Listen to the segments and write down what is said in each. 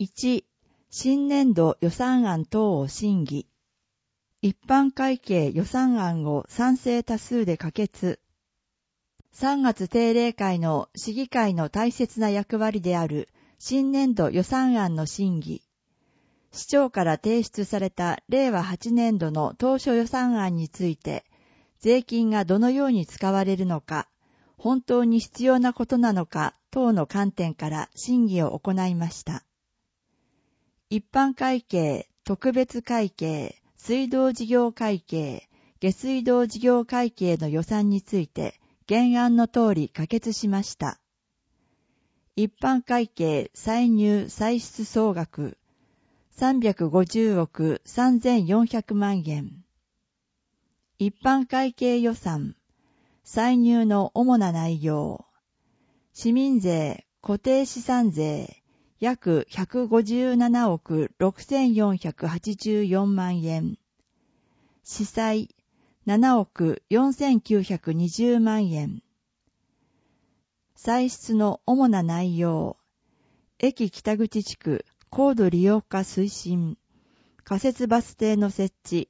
1、新年度予算案等を審議。一般会計予算案を賛成多数で可決。3月定例会の市議会の大切な役割である新年度予算案の審議。市長から提出された令和8年度の当初予算案について、税金がどのように使われるのか、本当に必要なことなのか等の観点から審議を行いました。一般会計、特別会計、水道事業会計、下水道事業会計の予算について原案の通り可決しました。一般会計歳入歳出総額350億3400万円。一般会計予算歳入の主な内容。市民税、固定資産税約157億6484万円。市債7億4920万円。歳出の主な内容。駅北口地区高度利用化推進。仮設バス停の設置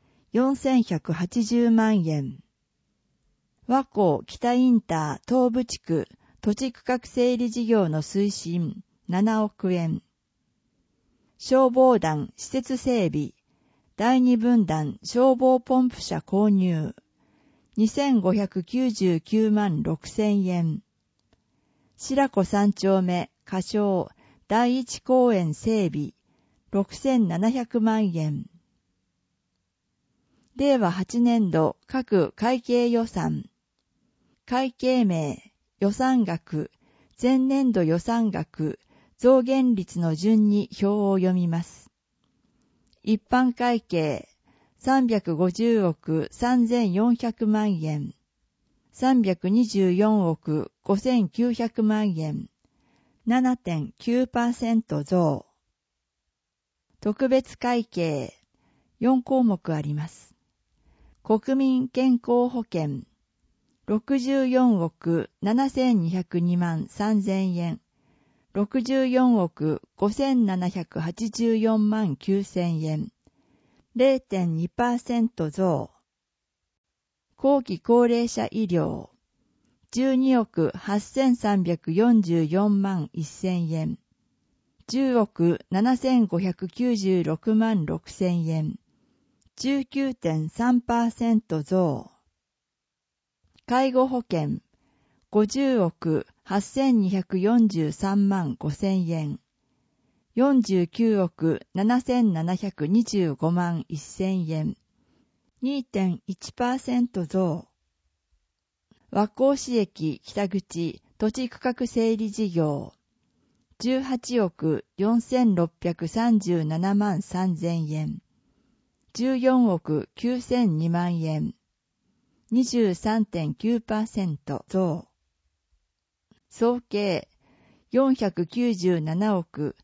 4180万円。和光北インター東部地区土地区画整理事業の推進7億円。消防団施設整備第2分団消防ポンプ車購入2599万6000円。白子3丁目仮称第一公園整備6700万円。令和8年度各会計予算。会計名、予算額、前年度予算額、増減率の順に表を読みます。一般会計、350億3400万円。324億5900万円。7.9% 増。特別会計、4項目あります。国民健康保険、64億7202万3000円。64億5784万9000円。0.2% 増。後期高齢者医療。12億8344万1000円。10億7596万6000円。19.3% 増。介護保険。50億8243万5000円。49億7725万1000円。2.1% 増。和光市駅北口土地区画整理事業。18億4637万3000円。14億9002万円。23.9% 増。総計497億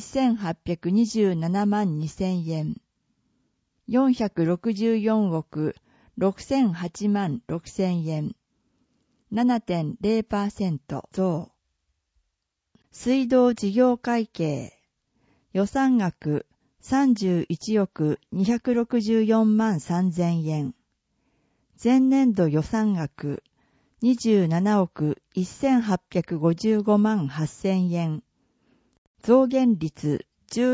1827万2000円。464億6008万6000円。7.0% 増。水道事業会計。予算額31億264万3000円。前年度予算額27億1855万8000円。増減率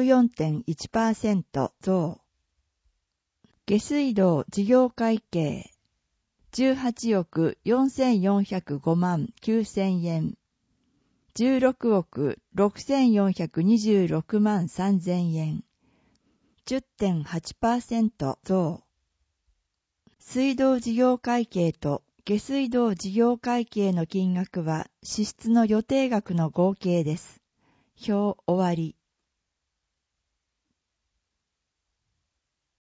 14.1% 増。下水道事業会計18億4405万9000円。16億6426万3000円。10.8% 増。水道事業会計と下水道事業会計の金額は支出の予定額の合計です。表終わり。